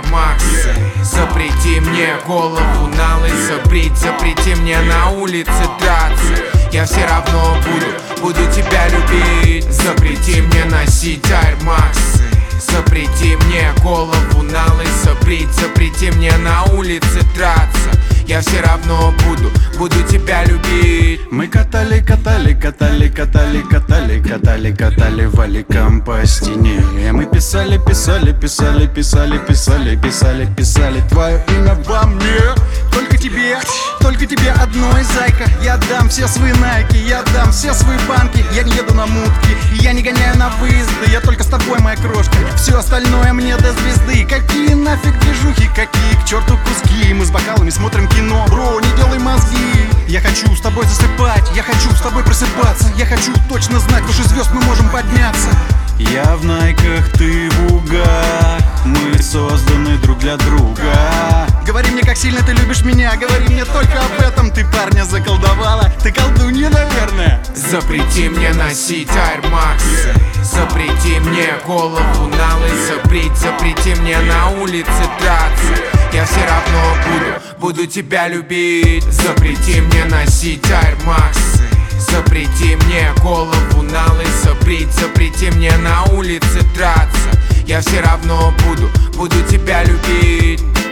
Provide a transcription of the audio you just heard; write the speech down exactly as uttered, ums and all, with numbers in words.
Air Max. Запрети мне голову на лысо брить, запрети мне на улице драться. Я все равно буду, буду тебя любить. Запрети мне носить Air Max. Запрети мне голову на лысо брить, запрети мне на улице драться. Я все равно буду, буду тебя любить. Мы катали, катали, катали, катали, катали, катали, катали валиком по стене. Мы писали, писали, писали, писали, писали, писали, писали твое имя во мне. Только тебе, только тебе одной, зайка. Я дам все свои найки, я дам все свои банки. Я не еду на мутки, я не гоняю на выезды. Я только с тобой, моя крошка, все остальное мне до звезды. Какие нафиг движухи, какие к черту куски. Мы с бокалами смотрим кино, бро, не делай мозги. Я хочу с тобой засыпать, я хочу с тобой просыпаться. Я хочу точно знать, выше звезд мы можем подняться. Я в найках, ты в угах. Мы созданы друг для друга. Говори мне, как сильно ты любишь меня. Говори мне только об этом. Ты парня заколдовала, ты колдунья, наверное. Запрети мне носить Air Max. Запрети мне голову на лысо брить, запрети мне на улице драться. Я все равно буду, буду тебя любить. Запрети мне носить Air Max. Запрети мне голову на лысо брить, запрети мне на улице драться. Я все равно буду, буду тебя любить.